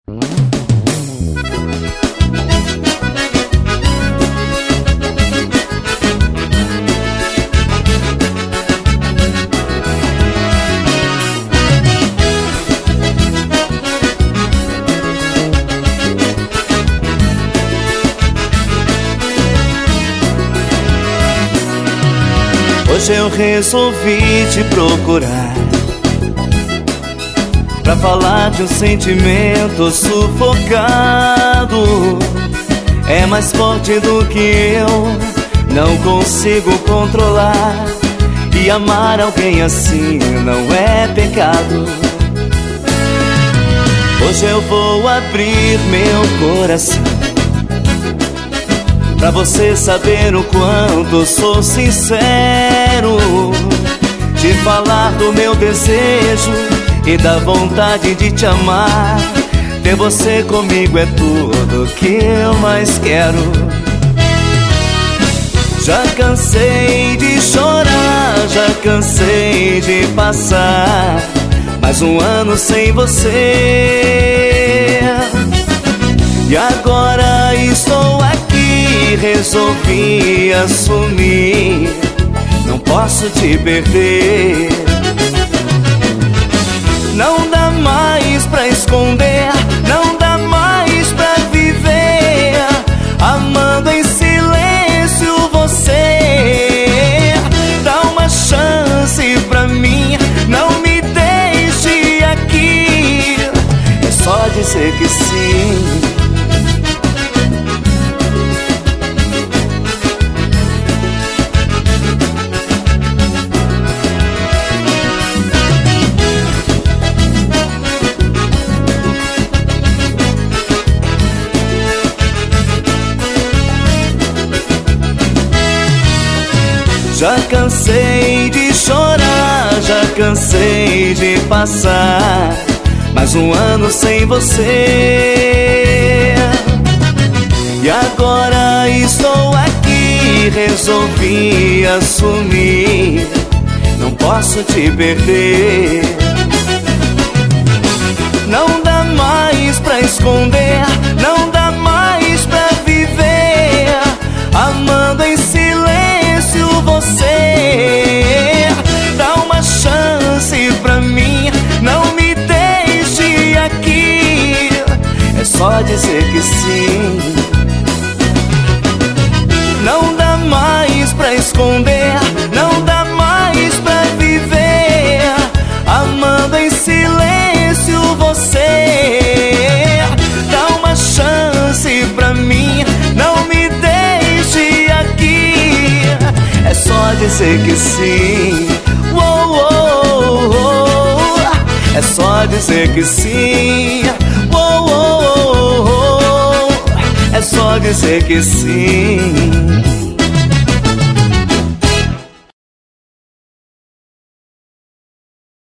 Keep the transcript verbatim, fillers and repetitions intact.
Hoje eu resolvi te procurar pra falar de um sentimento sufocado. É mais forte do que eu, não consigo controlar. E amar alguém assim não é pecado. Hoje eu vou abrir meu coração pra você saber o quanto sou sincero, te falar do meu desejo e da vontade de te amar. Ter você comigo é tudo que eu mais quero. Já cansei de chorar, já cansei de passar mais um ano sem você. E agora estou aqui, resolvi assumir, não posso te perder. Não dá mais pra esconder, não dá mais pra viver amando em silêncio você. Dá uma chance pra mim, não me deixe aqui, é só dizer que sim. Já cansei de chorar, já cansei de passar mais um ano sem você. E agora estou aqui, resolvi assumir, não posso te perder. Não dá mais pra esconder, não dá mais pra viver amando em silêncio você. Dá uma chance pra mim, não me deixe aqui, é só dizer que sim. Não dá mais pra esconder, não dá mais pra viver amando em silêncio você. Dá uma chance pra mim, não me deixe aqui, é só dizer que sim. Uou, uou, uou. É só dizer que sim. Uou, uou, uou. É só dizer que sim.